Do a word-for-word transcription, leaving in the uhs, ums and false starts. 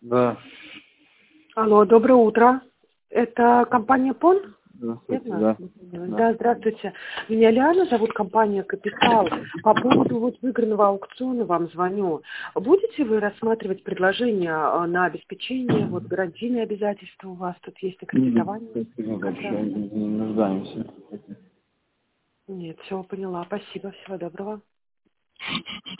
Да. Алло, доброе утро. Это компания ПОН? Здравствуйте, Верно? да. Да, здравствуйте. Меня Лиана зовут, компания «Капитал». По поводу вот выигранного аукциона вам звоню. Будете вы рассматривать предложение а, на обеспечение, вот гарантийные обязательства у вас тут есть, аккредитование? Спасибо большое, не нуждаемся. Нет, все, поняла. Спасибо, всего доброго.